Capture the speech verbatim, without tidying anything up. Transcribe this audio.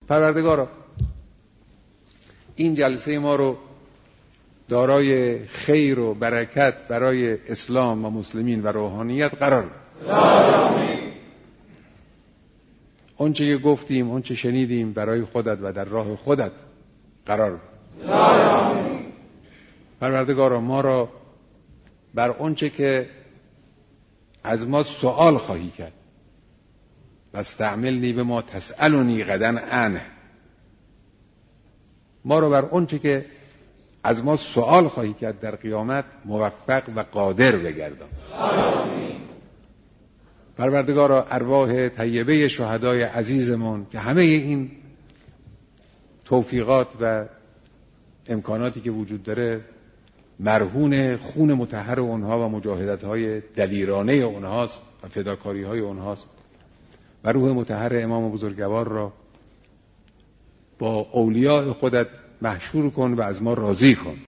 پروردگارا این جلسه ما رو دارای خیر و برکت برای اسلام و مسلمین و روحانیت قرار بده. اونچه که گفتیم، اونچه شنیدیم برای خودت و در راه خودت قرار بده. پروردگارا ما را بر اونچه که از ما سوال خواهی کرد و استعملنی به ما تسألنی غدا عنه، ما را بر اونچه که از ما سوال خواهی کرد در قیامت موفق و قادر بگردان. پروردگارا ارواح طیبه شهدای عزیزمون که همه این توفیقات و امکاناتی که وجود داره مرهون خون مطهر اونها و مجاهدت‌های دلیرانه اونهاست و فداکاری‌های اونهاست و روح مطهر امام بزرگوار را با اولیاء خودت محشور کن و از ما راضی کن.